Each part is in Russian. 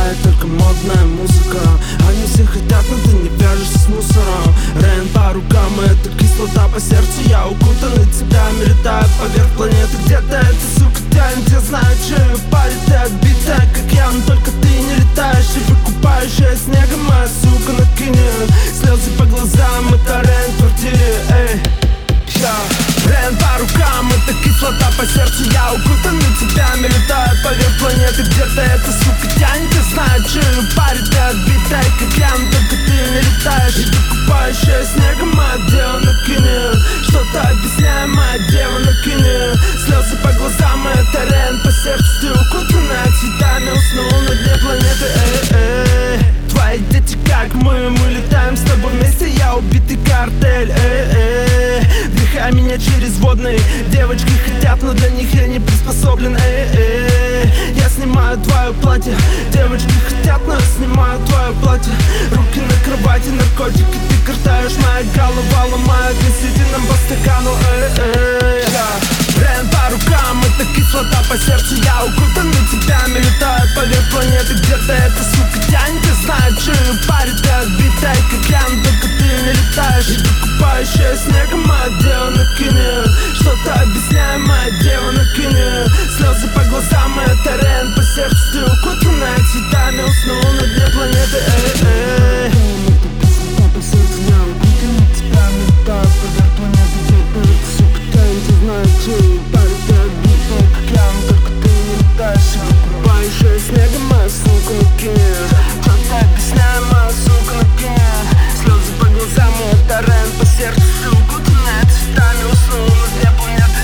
знает только модная музыка. Они все хотят, но ты не вяжешься с мусором. Рейн по рукам, это кислота по сердцу. Я укутанный цветами, летаю поверх планеты. Где-то эта сука тянет, я знаю, что ее парит. Ты отбитая, как я, но только ты не летаешь. И выкупающая снегом моя сука накинет слезы по глазам, это Рейн в квартире, эй. Рейн по рукам, это кислота по сердцу. Я укутанный цветами, летаю поверх планеты. Где-то эта сука тянет, я знаю, что ее парит. Ты отбитая, как я, но только ты не летаешь. И выкупающая снегом моя дева накинет что-то объясняемое, дева накинет слезы по глазам, это Рейн по сердцу. Ты укутанная цветами, уснул на дне планеты, эй. Твои дети как мы летаем с тобой вместе. Я убитый картель, вдыхай меня через водные. Девочки хотят, но для них я не приспособлен, я снимаю твое платье. Девочки хотят, но я снимаю твое платье. Руки на кровати, наркотики ты картаешь. Моя голова ломает, несите нам по стакану, Рейн по рукам, это кислота по сердцу. Я укутанный цветами, летаю поверх планеты. Где-то эта сука тянет, я знаю, что ее парит. Ты отбитая, как я, но только ты не летаешь. И выкупающая снегом моя дева накинет что-то объясняемое, дева накинет слезы по глазам, это Рейн по сердцу. Ты укутанная цветами, уснул на дне планеты, снегом моя сука накинет что-то объясняемое, сука накинет слезы по глазам, это Рейн по сердцу. Ты укутанная цветами, уснул на дне планеты,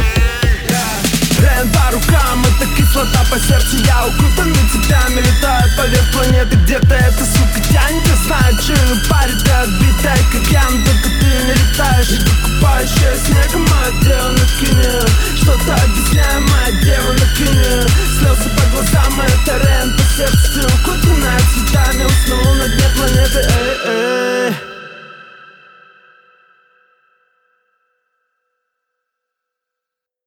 Рейн по рукам, это кислота по сердцу. Я укутанный цветами, летаю поверх планеты. Где-то эта сука тянет, я знаю, что ее парит. Ты отбитая, как я, но только ты не летаешь. И выкупающая снегом моя дева накинет что-то объясняемое, дева накинет слезы по глазам, это Рейн по сердцу. Ты укутанная цветами, уснул на дне планеты,